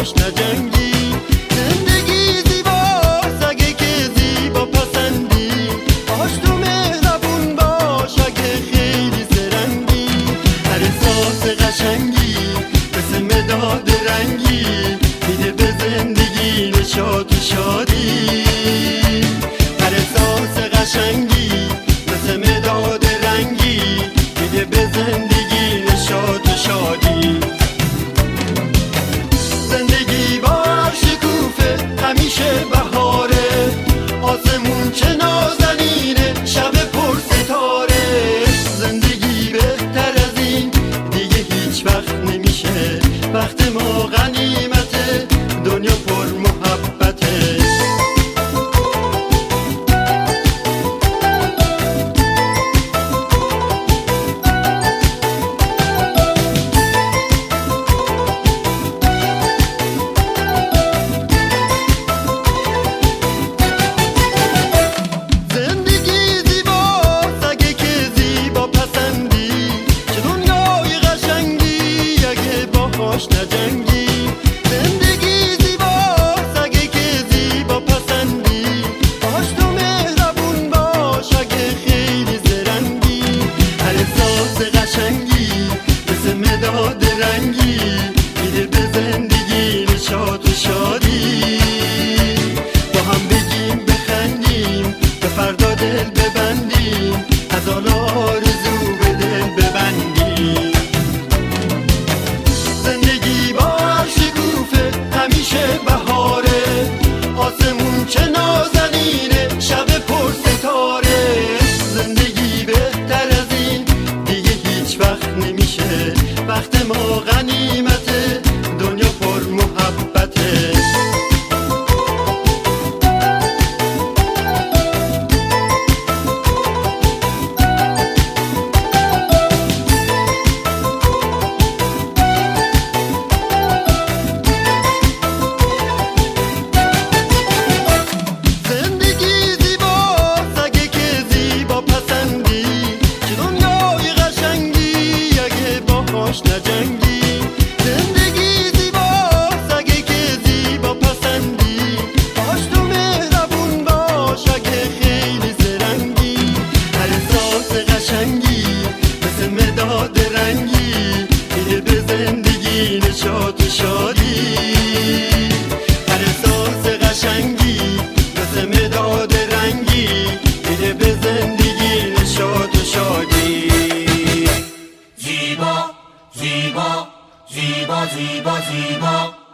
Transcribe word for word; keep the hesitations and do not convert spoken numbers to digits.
باهاش نجنگی. زندگی زیباست اگه که زیبا پسندی، باهاش تو مهربون باش اگه خیلی زرنگی. هر احساس قشنگی مثل مداد رنگی میده به زندگی نشاط و شادی. هر احساس قشنگی مثل مداد رنگی میده به زندگی نشاط و شادی. زندگی با شکوفه همیشه بهاره، آسمون چه نازنینه شب پر ستاره. زندگی بهتر از این دیگه هیچ وقت نمیشه، وقت ما غنیمته، دنیا پر محبته. نجنگی. زندگی زیباست اگه که زیبا پسندی، باهاش تو مهربون باش اگه خیلی زرنگی. هر احساس قشنگی مثل مداد رنگی میده به زندگی نشاط و شادی. با هم بگیم بخندیم به فردا دل ببندیم، از حالا آرزو به دل ببندیم. زندگی با شکوفه همیشه بهاره، آسمون چه نازنینه شب پر ستاره. زندگی بهتر از این دیگه هیچ وقت نمیشه، وقت ما غنیمته، دنیا پر محبته. نجنگی. زندگی زیباست اگه که زیبا پسندی، باهاش تو مهربون باش اگه خیلی زرنگی. هر احساس قشنگی مثل مداد رنگی میده به زندگی نشاط و شادی. هر احساس قشنگی مثل مداد رنگی میده به زندگی نشاط و شادی. زیبا زیبا زیبا زیبا زیبا